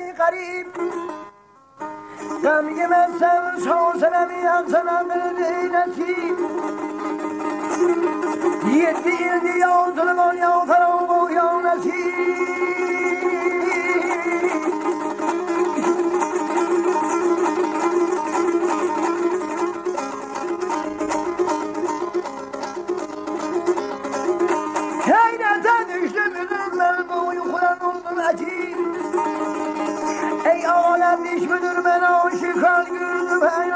ای قریب غمگی من سر شاسنمی همسنم به نصیب یدی یا ظلمان یا فرام یا نصیب ای عالم بیش بدر من آشکار گردم